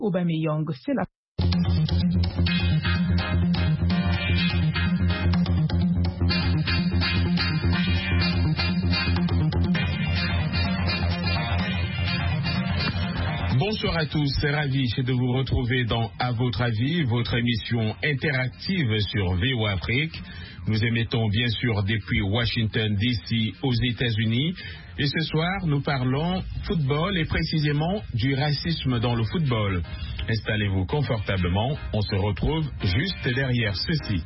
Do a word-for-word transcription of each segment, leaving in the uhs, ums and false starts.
Aubameyang, c'est la... Bonsoir à tous, c'est ravi de vous retrouver dans À votre avis, votre émission interactive sur V O Afrique. Nous émettons bien sûr depuis Washington D C aux États-Unis. Et ce soir, nous parlons football et précisément du racisme dans le football. Installez-vous confortablement, on se retrouve juste derrière ceci.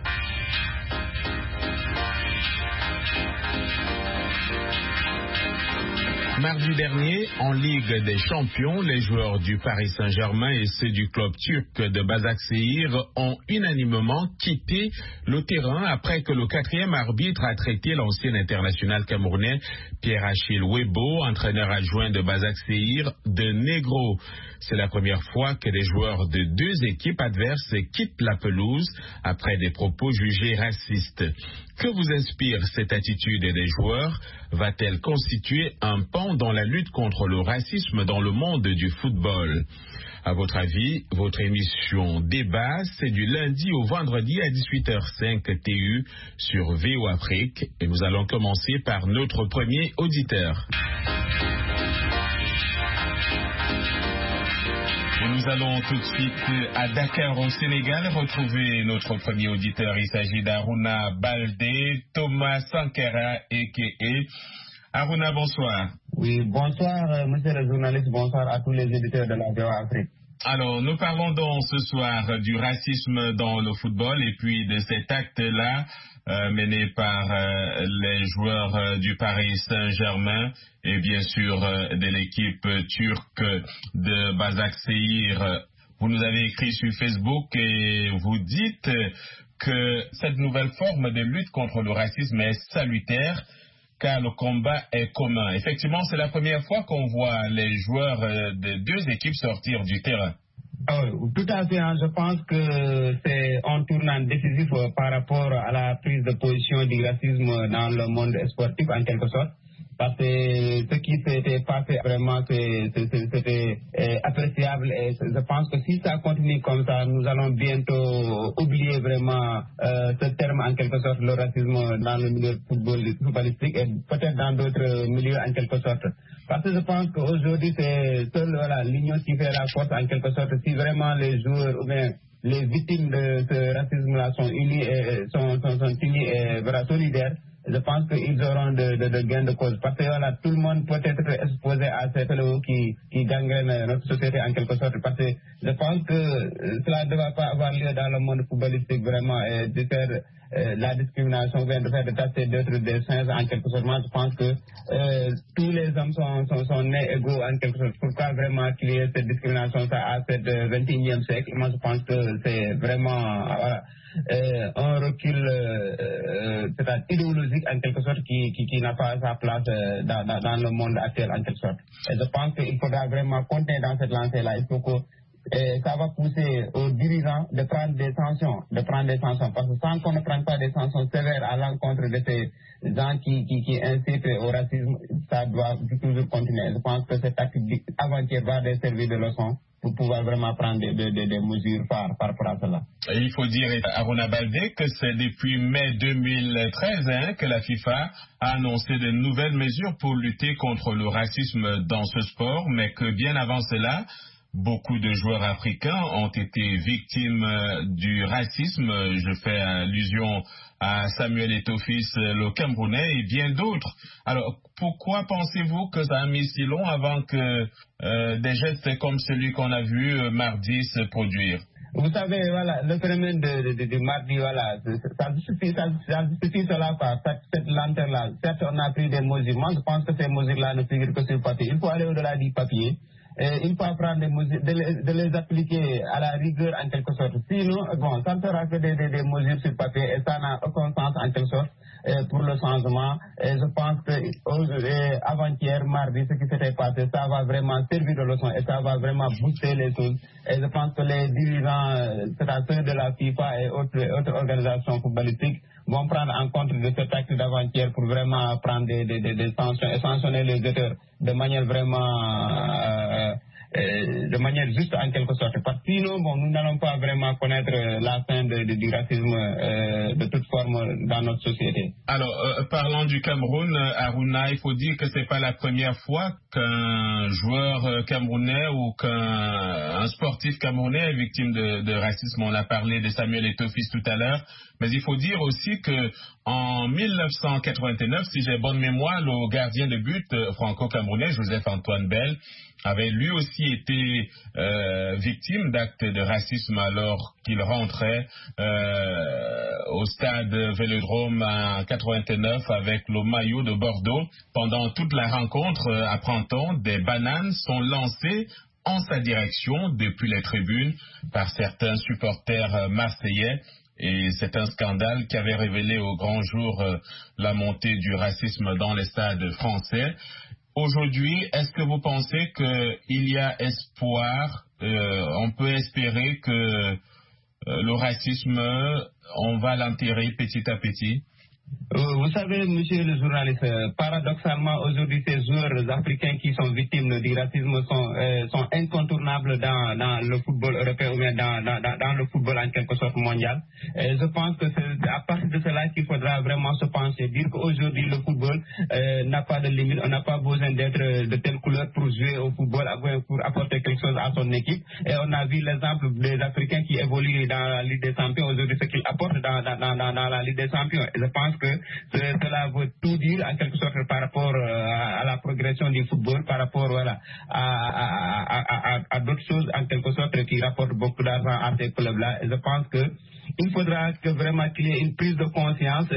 Mardi dernier, en Ligue des Champions, les joueurs du Paris Saint-Germain et ceux du club turc de Başakşehir ont unanimement quitté le terrain après que le quatrième arbitre a traité l'ancien international camerounais Pierre-Achille Webo, entraîneur adjoint de Başakşehir, de négro. C'est la première fois que des joueurs de deux équipes adverses quittent la pelouse après des propos jugés racistes. Que vous inspire cette attitude des joueurs? Va-t-elle constituer un pan dans la lutte contre le racisme dans le monde du football? À votre avis, votre émission Débat, c'est du lundi au vendredi à dix-huit heures cinq T U sur V O Afrique. Et nous allons commencer par notre premier auditeur. Et nous allons tout de suite à Dakar au Sénégal retrouver notre premier auditeur. Il s'agit d'Aruna Baldé, Thomas Sankara et K E. Aruna, bonsoir. Oui, bonsoir monsieur le journaliste, bonsoir à tous les éditeurs de la V O Afrique. Alors, nous parlons donc ce soir du racisme dans le football et puis de cet acte-là euh, mené par euh, les joueurs euh, du Paris Saint-Germain et bien sûr euh, de l'équipe turque de Başakşehir. Vous nous avez écrit sur Facebook et vous dites que cette nouvelle forme de lutte contre le racisme est salutaire car le combat est commun. Effectivement, c'est la première fois qu'on voit les joueurs de deux équipes sortir du terrain. Oh, tout à fait, hein. Je pense que c'est un tournant décisif euh, par rapport à la prise de position du racisme dans le monde sportif en quelque sorte. Parce que ce qui s'était passé vraiment, c'était euh, appréciable et je pense que si ça continue comme ça, nous allons bientôt oublier vraiment euh, ce terme en quelque sorte, le racisme dans le milieu footballistique et peut-être dans d'autres milieux en quelque sorte. Parce que je pense qu'aujourd'hui, c'est seule voilà, l'union qui fait la force en quelque sorte. Si vraiment les joueurs ou bien les victimes de ce racisme-là sont unis et sont, sont, sont unis et voilà, solidaires, je pense qu'ils auront de, de, de gains de cause. Parce que voilà, tout le monde peut être exposé à ces fléaux qui, qui gangrènent notre société en quelque sorte. Parce que je pense que cela ne doit pas avoir lieu dans le monde footballistique vraiment et de faire euh, la discrimination, de faire de tasser d'autres des singes en quelque sorte. Moi, je pense que euh, tous les hommes sont, sont, sont nés égaux en quelque sorte. Pourquoi vraiment qu'il y ait cette discrimination ça, à ce vingt et unième siècle? Moi, je pense que c'est vraiment voilà, euh, un recul euh, euh, peut-être idéologique en quelque sorte qui, qui, qui n'a pas sa place euh, dans, dans, dans le monde actuel en quelque sorte. Et je pense qu'il faudra vraiment continuer dans cette lancée-là. Il faut que euh, ça va pousser aux dirigeants de prendre des sanctions, de prendre des sanctions. Parce que sans qu'on ne prenne pas des sanctions sévères à l'encontre de ces gens qui, qui, qui incitent au racisme, ça doit toujours continuer. Je pense que cette activité avant-hier va servir de leçon pour pouvoir vraiment prendre des, des, des mesures par, par rapport à cela. Et il faut dire, Aruna Baldé, que c'est depuis mai deux mille treize hein, que la FIFA a annoncé de nouvelles mesures pour lutter contre le racisme dans ce sport, mais que bien avant cela, beaucoup de joueurs africains ont été victimes du racisme. Je fais allusion à Samuel Eto'o-Fils, le Camerounais, et bien d'autres. Alors, pourquoi pensez-vous que ça a mis si long avant que euh, des gestes comme celui qu'on a vu euh, mardi se produire? Vous savez, voilà, le phénomène de, de, de mardi, voilà, ça suffit, ça, ça suffit cela, quoi, cette, cette lenteur-là. Certes, on a pris des mesures. Moi, je pense que ces mesures-là ne figurent que sur le papier. Il faut aller au-delà du papier. Et il faut apprendre des mesures, de, les, de les appliquer à la rigueur en quelque sorte. Sinon, bon, ça ne sera que des, des, des mesures sur papier et ça n'a aucun sens en quelque sorte euh, pour le changement. Et je pense que euh, avant-hier, mardi, ce qui s'était passé, ça va vraiment servir de leçon et ça va vraiment booster les choses. Et je pense que les dirigeants, euh, c'est-à-dire de la FIFA et autres, autres organisations footballistiques, vont prendre en compte de cet acte d'avant-hier pour vraiment prendre des, des, des, des sanctions et sanctionner les auteurs de manière vraiment euh, euh, de manière juste en quelque sorte. Parce que sinon, bon, nous n'allons pas vraiment connaître la fin de, de, du racisme euh, de toute forme dans notre société. Alors, euh, parlant du Cameroun, Aruna, il faut dire que c'est pas la première fois qu'un joueur camerounais ou qu'un sportif camerounais est victime de, de racisme. On a parlé de Samuel Eto'o-Fils tout à l'heure, mais il faut dire aussi que en mille neuf cent quatre-vingt-neuf, si j'ai bonne mémoire, le gardien de but franco-camerounais, Joseph-Antoine Bell, avait lui aussi été euh, victime d'actes de racisme alors qu'il rentrait euh, au stade Vélodrome en quatre-vingt-neuf avec le maillot de Bordeaux. Pendant toute la rencontre, apprend-on, des bananes sont lancées en sa direction depuis les tribunes par certains supporters marseillais. Et c'est un scandale qui avait révélé au grand jour euh, la montée du racisme dans les stades français. Aujourd'hui, est-ce que vous pensez qu'il y a espoir, euh, on peut espérer que euh, le racisme, on va l'enterrer petit à petit? Vous savez, monsieur le journaliste, paradoxalement, aujourd'hui, ces joueurs africains qui sont victimes du racisme sont, euh, sont incontournables dans, dans le football européen ou bien dans, dans, dans le football en quelque sorte mondial. Et je pense que c'est à partir de cela qu'il faudra vraiment se pencher, dire qu'aujourd'hui, le football euh, n'a pas de limite, on n'a pas besoin d'être de telle couleur pour jouer au football, pour apporter quelque chose à son équipe. Et on a vu l'exemple des Africains qui évoluent dans la Ligue des Champions, aujourd'hui, ce qu'ils apportent dans, dans, dans, dans la Ligue des Champions. Et je pense que cela veut tout dire en quelque sorte par rapport à, à la progression du football, par rapport voilà, à, à, à, à, à d'autres choses en quelque sorte qui rapportent beaucoup d'argent à ces clubs-là. Et je pense que il faudra que vraiment qu'il y ait une prise de conscience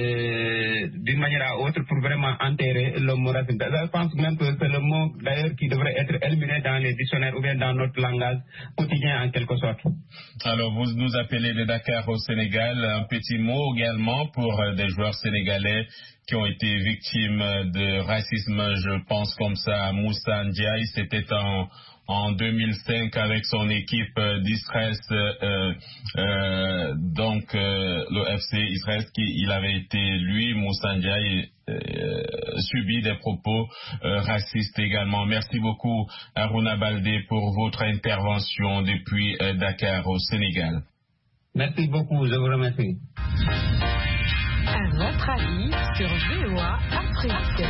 euh, d'une manière à autre pour vraiment enterrer le mot racisme. Je pense même que c'est le mot d'ailleurs qui devrait être éliminé dans les dictionnaires ou bien dans notre langage quotidien en quelque sorte. Alors vous nous appelez de Dakar au Sénégal, un petit mot également pour euh, des joueurs sénégalais qui ont été victimes de racisme, je pense comme ça à Moussa Ndiaye, c'était en en deux mille cinq avec son équipe euh, d'Israël, euh, euh, donc euh, le F C Israël, qui il avait été lui, Moussa Ndiaye, euh, subi des propos euh, racistes également. Merci beaucoup Aruna Baldé pour votre intervention depuis euh, Dakar au Sénégal. Merci beaucoup, je vous remercie. À votre avis sur V O A Afrique.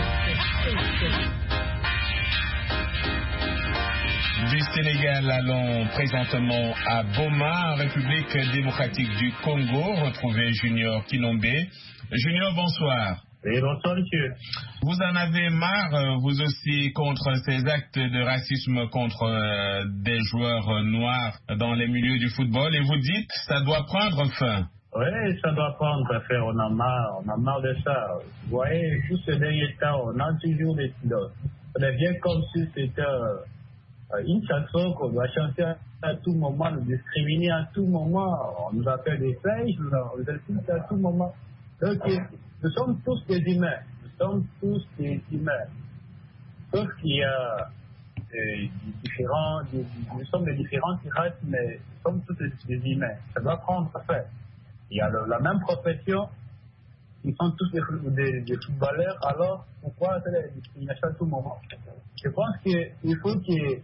Du Sénégal, allons présentement à Boma, en République démocratique du Congo, retrouver Junior Kinombe. Junior, bonsoir. Oui, bonsoir, monsieur. Vous en avez marre, vous aussi, contre ces actes de racisme contre euh, des joueurs noirs dans les milieux du football, et vous dites ça doit prendre fin. Oui, ça doit prendre fin, on a marre, on a marre de ça. Vous voyez, tout ce dernier temps, on a toujours des... Ça devient comme si c'était... une chanson qu'on doit chanter à tout moment, nous discriminer à tout moment, on nous appelle des singes, on nous insulte à tout moment. Donc, nous sommes tous des humains, nous sommes tous des humains. Sauf qu'il y a des différents, des, nous sommes des différentes races, mais nous sommes tous des, des humains. Ça doit prendre fin. Il y a le, la même profession, ils sont tous des, des, des footballeurs, alors pourquoi c'est la discrimination à tout moment? Je pense qu'il faut que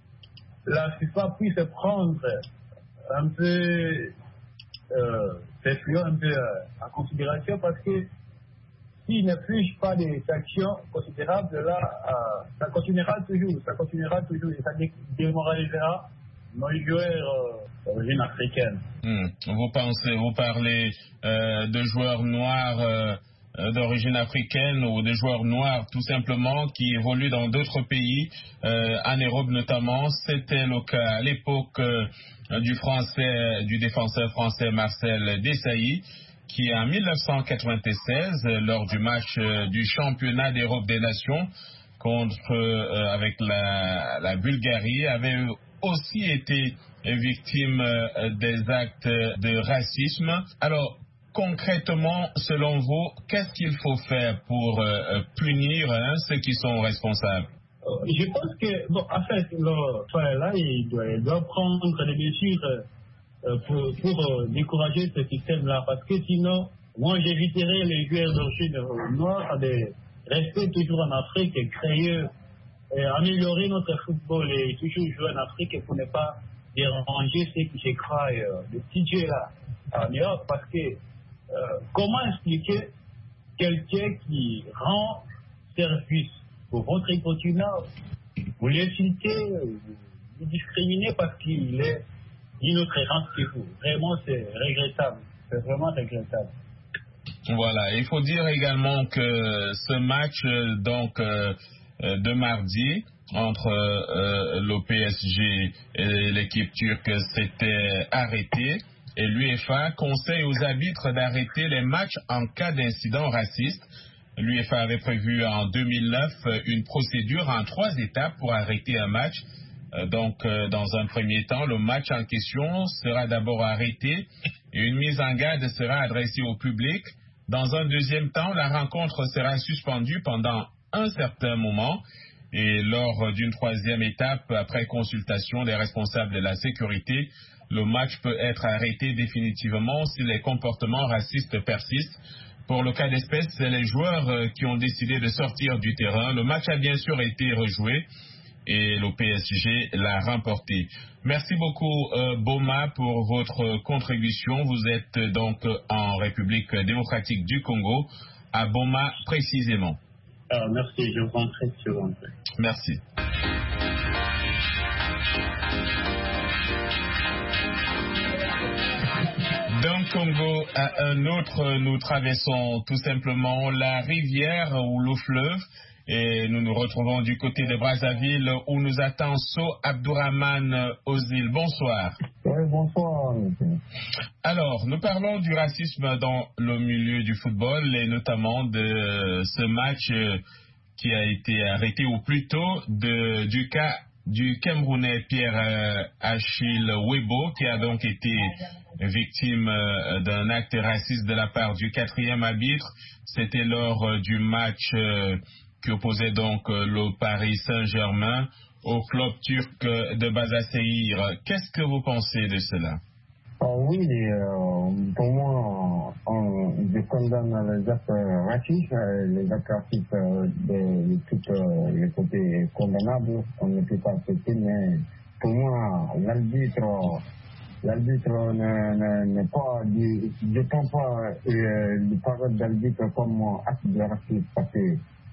la FIFA puisse prendre un peu euh, ces fléaux un peu euh, en considération, parce que s'il ne plus pas des actions considérables, là, euh, ça continuera toujours, ça continuera toujours et ça démoralisera nos joueurs d'origine euh, africaine. Mmh. Vous pensez, vous parlez euh, de joueurs noirs euh, d'origine africaine ou de joueurs noirs tout simplement qui évoluent dans d'autres pays, euh, en Europe notamment. C'était le cas à l'époque euh, du français, du défenseur français Marcel Desailly, qui en mille neuf cent quatre-vingt-seize, lors du match euh, du championnat d'Europe des Nations contre euh, avec la, la Bulgarie, avait aussi été victime euh, des actes de racisme. Alors, concrètement, selon vous, qu'est-ce qu'il faut faire pour euh, punir hein, ceux qui sont responsables? Je pense que, bon, en fait, le, là, il doit, il doit prendre des mesures euh, pour, pour euh, décourager ce système-là, parce que sinon, moi, j'éviterais les joueurs d'origine noire de rester toujours en Afrique et créer euh, améliorer notre football et toujours jouer en Afrique pour ne pas déranger ceux qui se croient euh, de petits dieux là en Europe. Parce que euh, comment expliquer quelqu'un qui rend service pour votre continent, vous l'insultez, vous discriminez parce qu'il est d'une autre race que vous. Vraiment, c'est regrettable. C'est vraiment regrettable. Voilà, il faut dire également que ce match euh, donc euh, de mardi entre euh, l'O P S G et l'équipe turque s'était arrêté et l'UEFA conseille aux arbitres d'arrêter les matchs en cas d'incident raciste. L'UEFA avait prévu en deux mille neuf une procédure en trois étapes pour arrêter un match. Donc, dans un premier temps, le match en question sera d'abord arrêté et une mise en garde sera adressée au public. Dans un deuxième temps, la rencontre sera suspendue pendant un certain moment. Et lors d'une troisième étape, après consultation des responsables de la sécurité, le match peut être arrêté définitivement si les comportements racistes persistent. Pour le cas d'espèce, c'est les joueurs qui ont décidé de sortir du terrain. Le match a bien sûr été rejoué et l'O P S G l'a remporté. Merci beaucoup euh, Boma pour votre contribution. Vous êtes donc en République démocratique du Congo, à Boma précisément. Ah, merci, je vous en prie, je vous en prie. Merci. D'un Congo à un autre, nous traversons tout simplement la rivière ou le fleuve et nous nous retrouvons du côté de Brazzaville où nous attend So Abdourahmane Ozil. Bonsoir. Oui, bonsoir. Alors, nous parlons du racisme dans le milieu du football et notamment de ce match qui a été arrêté, ou plutôt de, du cas du Camerounais Pierre-Achille Webo, qui a donc été victime d'un acte raciste de la part du quatrième arbitre. C'était lors du match qui opposait donc le Paris Saint-Germain au club turc de Basaksehir. Qu'est-ce que vous pensez de cela? Oh oui, euh, pour moi, on, je condamne les actes racistes, les actes racistes de, de tous euh, les côtés condamnables. On ne peut pas accepter, mais pour moi, l'arbitre, l'arbitre n'est pas, je ne prends pas euh, les paroles d'arbitre comme acte de racisme, parce que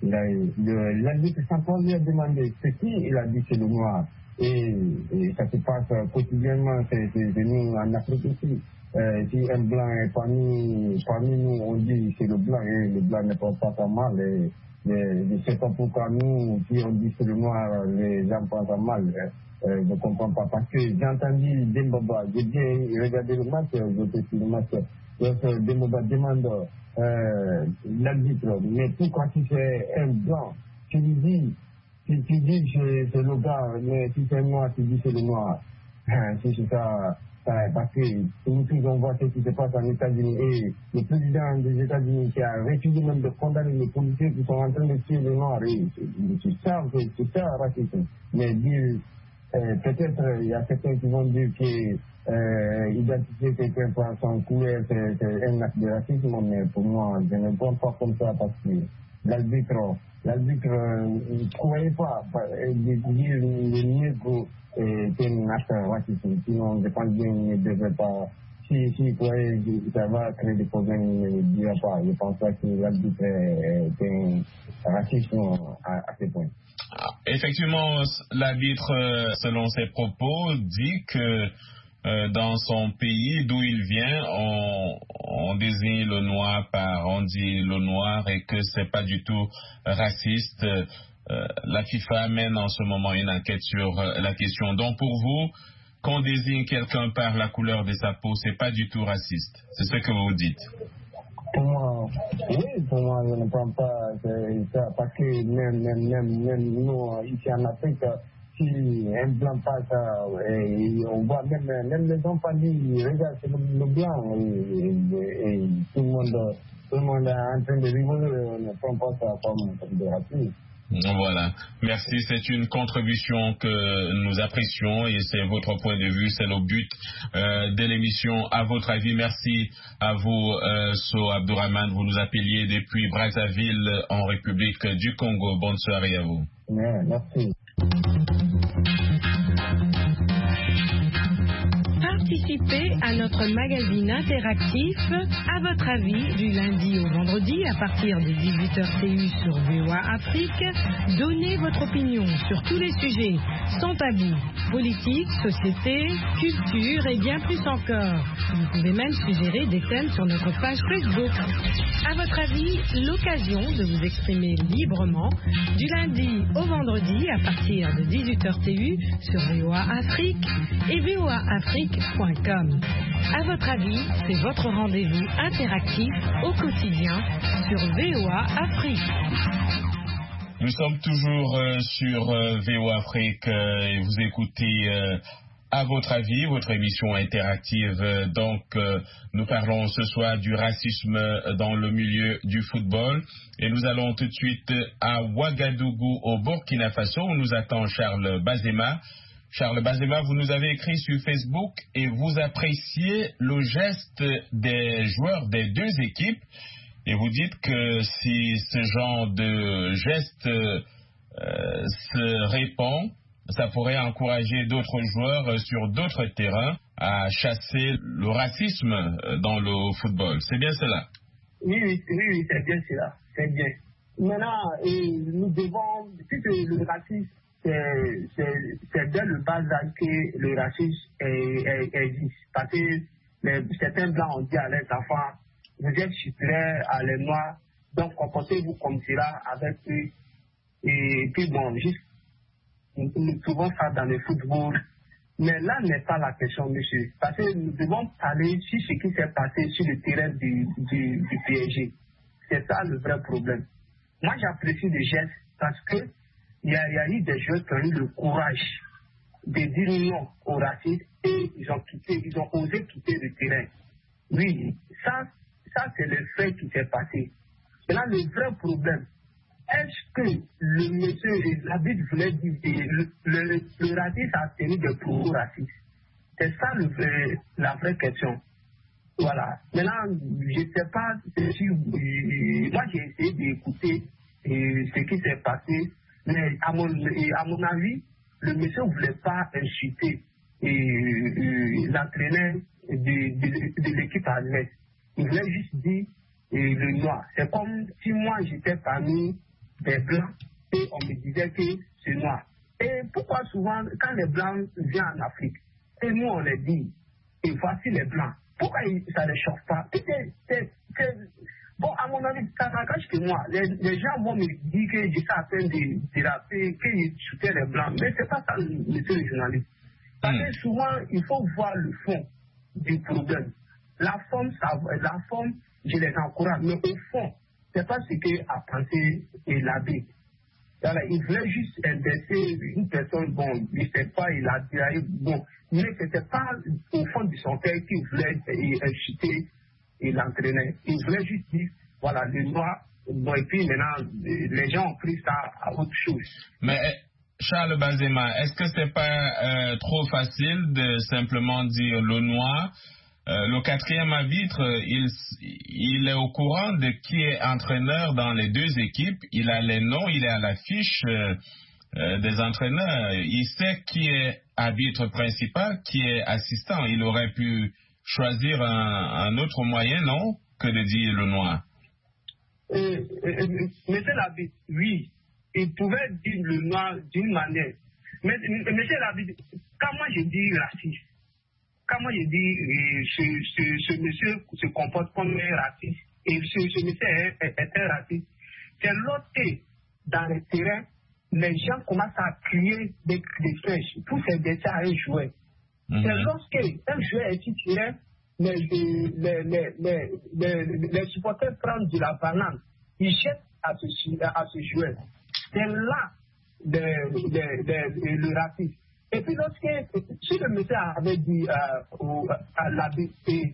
l'arbitre central lui a demandé ce qui il a dit c'est le noir. Et, et ça se passe quotidiennement, c'est nous en Afrique ici. Euh, si un blanc est parmi, parmi nous, on dit c'est le blanc, et le blanc ne pense pas ça mal. Et, et, je ne sais pas pourquoi nous, si on dit c'est le noir, les gens pensent ça mal. Euh, je ne comprends pas. Parce que j'ai entendu Demboba, j'ai bien regardé le match, j'ai fait le match. Donc Demboba demande euh, l'arbitre, mais pourquoi si c'est un blanc, tu lui dis, si tu dis que c'est le gars, mais si c'est noir, tu dis c'est le noir. Si c'est ça, ça, parce que nous tous on voit ce qui se passe en États-Unis et le président des États-Unis qui a refusé même de condamner les policiers qui sont en train de tuer les noirs. C'est ça, c'est ça racisme. Mais dire, euh, peut-être il y a certains qui vont dire que euh, identifier quelqu'un par son couleur, c'est un acte de racisme, mais pour moi, je ne pense pas comme ça parce que l'arbitre, l'arbitre ne croyait pas de dire le nègre est un acte raciste. Sinon, je pense bien qu'il ne devrait pas. Si, si il croyait que ça va créer des problèmes, il ne le dirait pas. Je pense pas que l'arbitre est un racisme à, à ce point. Effectivement, l'arbitre, selon ses propos, dit que euh, dans son pays d'où il vient, on, on désigne le noir par, on dit le noir et que c'est pas du tout raciste. Euh, la FIFA mène en ce moment une enquête sur euh, la question. Donc pour vous, qu'on désigne quelqu'un par la couleur de sa peau, c'est pas du tout raciste. C'est ce que vous dites. Pour moi, oui, pour moi, je ne prends pas ça, parce que même, même, même, même nous, ici en Afrique, si un blanc passe, et on voit même, même les enfants disent, regarde, c'est le, le blanc, et, et, et tout, le monde, tout le monde est en train de rigoler, on ne prend pas ça comme, comme des racistes. Voilà, merci, c'est une contribution que nous apprécions et c'est votre point de vue, c'est le but euh, de l'émission. À votre avis, merci à vous, euh, So Abdourahmane, vous nous appeliez depuis Brazzaville en République du Congo. Bonne soirée à vous. Ouais, merci. Participez à notre magazine interactif À votre avis du lundi au vendredi à partir de dix-huit heures T U sur V O A Afrique. Donnez votre opinion sur tous les sujets sans tabou, politique, société, culture et bien plus encore. Vous pouvez même suggérer des thèmes sur notre page Facebook. À votre avis, l'occasion de vous exprimer librement du lundi au vendredi à partir de dix-huit heures T U sur V O A Afrique et V O A Afrique point com. À votre avis, c'est votre rendez-vous interactif au quotidien sur V O A Afrique. Nous sommes toujours euh, sur euh, V O A Afrique euh, et vous écoutez euh, à votre avis, votre émission interactive. Euh, donc, euh, nous parlons ce soir du racisme dans le milieu du football et nous allons tout de suite à Ouagadougou au Burkina Faso où nous attend Charles Bazema. Charles Bazema, vous nous avez écrit sur Facebook et vous appréciez le geste des joueurs des deux équipes et vous dites que si ce genre de geste euh, se répand, ça pourrait encourager d'autres joueurs sur d'autres terrains à chasser le racisme dans le football. C'est bien cela? Oui, oui, oui, oui c'est bien cela. C'est bien. Maintenant, et nous devons, puisque le racisme, c'est dès le bas âge que le racisme existe. Parce que les, certains blancs ont dit à leurs enfants, vous êtes supérieurs à les noirs, donc comportez-vous comme cela avec eux. Et puis bon, juste, nous, nous trouvons ça dans le football. Mais là n'est pas la question, monsieur. Parce que nous devons parler sur ce qui s'est passé sur le terrain du, du, du P S G. C'est ça le vrai problème. Moi, j'apprécie le geste parce que il y, a, il y a eu des joueurs qui ont eu le courage de dire non au racisme et ils ont quitté, ils ont osé quitter le terrain. Oui, ça, ça c'est le fait qui s'est passé. Et là, le vrai problème, est-ce que le monsieur, l'arbitre voulait dire, le, le, le racisme a tenu des propos racistes? C'est ça le vrai, la vraie question. Voilà. Maintenant, je ne sais pas si, moi j'ai essayé d'écouter ce qui s'est passé. Mais à mon, à mon avis, le monsieur ne voulait pas insulter l'entraîneur de, de, de l'équipe anglaise. Il voulait juste dire et le noir. C'est comme si moi j'étais parmi des blancs et on me disait que c'est noir. Et pourquoi souvent, quand les blancs viennent en Afrique, et nous on les dit, et voici les blancs, pourquoi ça ne les chauffe pas? C'est, c'est, c'est, bon, à mon avis, ça n'engage que moi. Les, les gens vont me dire que je suis en train de déraper, qu'ils soutiennent les blancs. Mais ce n'est pas ça, monsieur le journaliste. Parce que souvent, il faut voir le fond du problème. La forme, ça, la forme, je les encourage. Mais au fond, ce n'est pas ce qu'a pensé l'abbé. Il voulait juste inverser une personne, bon, je ne sais pas, il a dit, bon, mais ce n'était pas au fond de son cœur qu'il voulait inciter et l'entraîneur. Il voulait juste dire, voilà, le noir, bon, et puis maintenant, les gens ont pris ça à autre chose. Mais Charles Bazema, est-ce que c'est pas euh, trop facile de simplement dire le noir? Euh, le quatrième arbitre, il, il est au courant de qui est entraîneur dans les deux équipes. Il a les noms, il est à la fiche euh, euh, des entraîneurs. Il sait qui est arbitre principal, qui est assistant. Il aurait pu choisir un, un autre moyen, non, que de dire le noir. Euh, euh, monsieur l'arbitre, oui, il pouvait dire le noir d'une manière. Mais monsieur l'arbitre, quand moi je dis raciste, quand moi je dis euh, ce, ce, ce monsieur se comporte comme un raciste, et ce, ce monsieur est, est, est un raciste, c'est l'autre que dans le terrain, les gens commencent à crier des cris de flèches pour faire des à un joueur. Mm-hmm. C'est lorsque un joueur est titulaire, les, les, les, les, les, les supporters prennent de la banane, ils jettent à ce, à ce joueur. C'est là le, le, le, le racisme. Et puis lorsque, si le monsieur avait dit euh, au, à l'abbé et,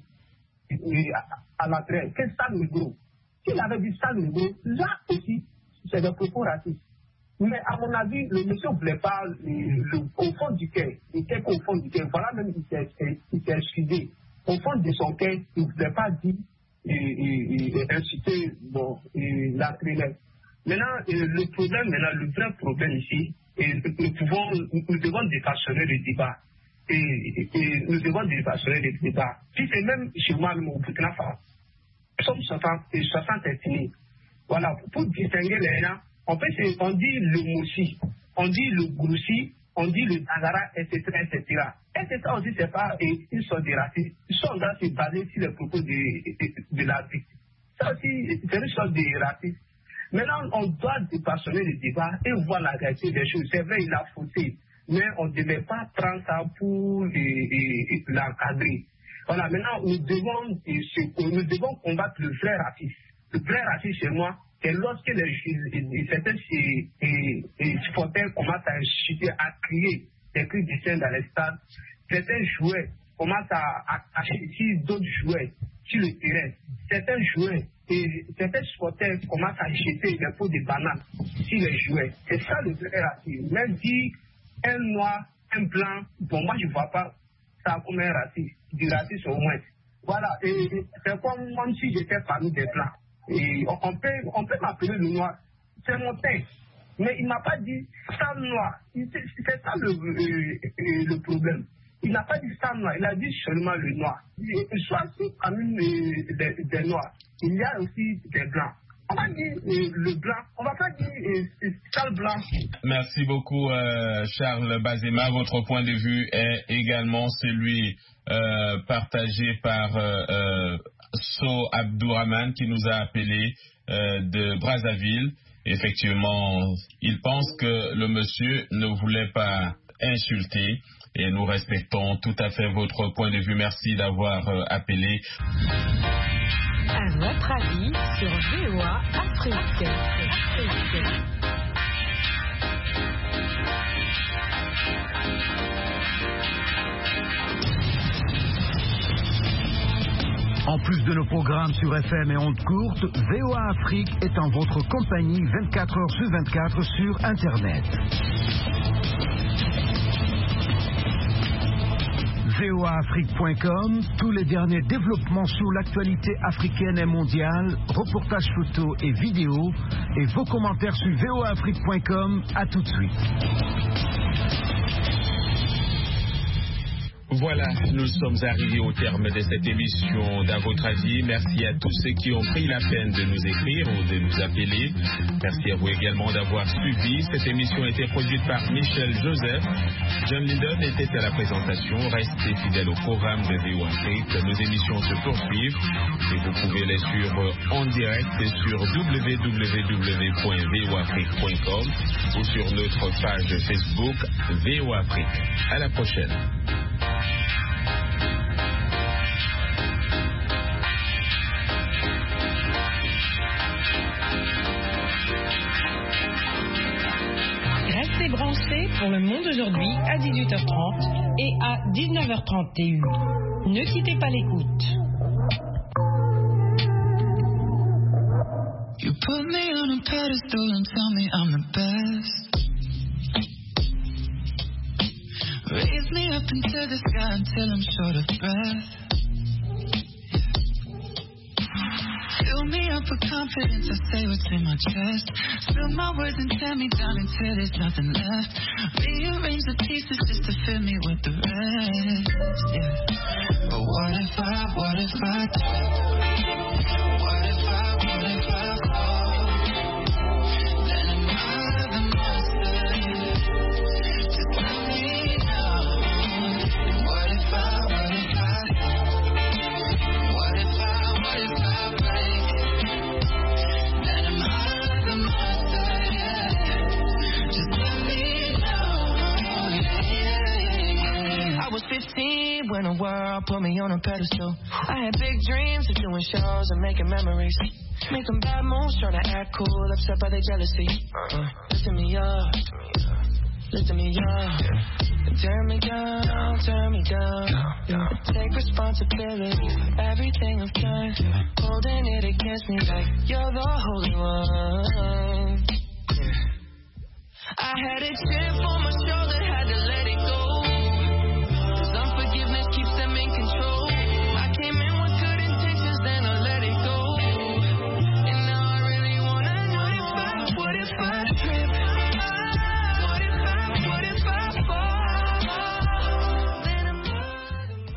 et à, à l'entraîneur que ça le gros, s'il avait dit ça le gros, là aussi, c'est des propos racistes. Mais à mon avis, le monsieur ne voulait pas, le, le, au fond du cœur, il était qu'au fond du cœur, voilà même il s'est, il s'est excusé. Au fond de son cœur, il ne voulait pas dire et, et, et inciter bon, et l'entraîneur. Maintenant, le problème, maintenant, le vrai problème ici, et nous, pouvons, nous devons défaçonner le débat. Et, et, et nous devons défaçonner le débat. Si c'est même chez moi, même au Burkina Faso, nous sommes soixante ethnies. Voilà, pour distinguer les gens, en fait, on dit le moussi, on dit le groussi, on dit le dagara, et cetera, et cetera. Et cetera aussi, c'est pas une sorte de racisme. Ils sont là, c'est basé sur les propos de, de, de l'Afrique. Ça aussi, c'est une sorte de racisme. Maintenant, on doit dépassionner le débat et voir la réalité des choses. C'est vrai, il a faussé, mais on ne devait pas prendre ça pour l'encadrer. Voilà, maintenant, nous devons, nous devons combattre le vrai racisme. Le vrai racisme chez moi, c'est lorsque les, les, certains supporters commencent à chuter, à crier des cris de scène dans les stades. Certains joueurs commencent à, à cacher d'autres joueurs sur le terrain. Certains joueurs et certains supporters commencent à jeter des pots de bananes sur les joueurs. C'est ça le vrai racisme. Même si un noir, un blanc, bon, moi je ne vois pas ça comme un racisme, du racisme au moins. Voilà, et c'est comme, comme si j'étais parmi des blancs. Et on, on peut, on peut m'appeler le noir. C'est mon texte. Mais il ne m'a pas dit ça noir. C'est ça le, le, le problème. Il n'a pas dit ça noir, il a dit seulement le noir. Soit parmi des, des noirs, il y a aussi des blancs. On va dire euh, le blanc, on va pas dire euh, Charles Blanc. Merci beaucoup euh, Charles Bazema. Votre point de vue est également celui euh, partagé par euh, euh, So Abdourahman qui nous a appelé euh, de Brazzaville. Effectivement, il pense que le monsieur ne voulait pas insulter et nous respectons tout à fait votre point de vue. Merci d'avoir euh, appelé. À votre avis sur V O A Afrique. En plus de nos programmes sur F M et ondes courtes, V O A Afrique est en votre compagnie vingt-quatre heures sur vingt-quatre sur Internet. V O A Afrique point com, tous les derniers développements sur l'actualité africaine et mondiale, reportages photos et vidéos, et vos commentaires sur V O A Afrique point com. À tout de suite. Voilà, nous sommes arrivés au terme de cette émission d'À votre avis. Merci à tous ceux qui ont pris la peine de nous écrire ou de nous appeler. Merci à vous également d'avoir suivi. Cette émission a été produite par Michel Joseph. John Lydon était à la présentation. Restez fidèles au programme de V O A Afrique. Nos émissions se poursuivent et vous pouvez les suivre en direct sur w w w point v o afrique point com ou sur notre page Facebook V O A Afrique. À la prochaine. Restez branchés pour Le Monde aujourd'hui à dix-huit heures trente et à dix-neuf heures trente T U. Ne quittez pas l'écoute. You put me on a pedestal and tell me I'm the best. Raise me up into the sky until I'm short of breath. Fill me up with confidence, I say what's in my chest. Spill my words and tear me down until there's nothing left. Rearrange the pieces just to fill me with the rest. Yeah. But what if I, what if I What if I, what if I fall? Then am I the monster? Just tell me now. What if I, what if I What if I, what if I break it? Then am I the monster? Yeah. Just let me know. Yeah, yeah, yeah. I was fifteen when the world put me on a pedestal. I had big dreams of doing shows and making memories. Making bad moves, trying to act cool, upset by their jealousy. Uh, lifting me up, lifting me up. Turn me down, turn me down. Take responsibility for everything I've done. Holding it against me like you're the holy one. I had a chip on my shoulder, had to let it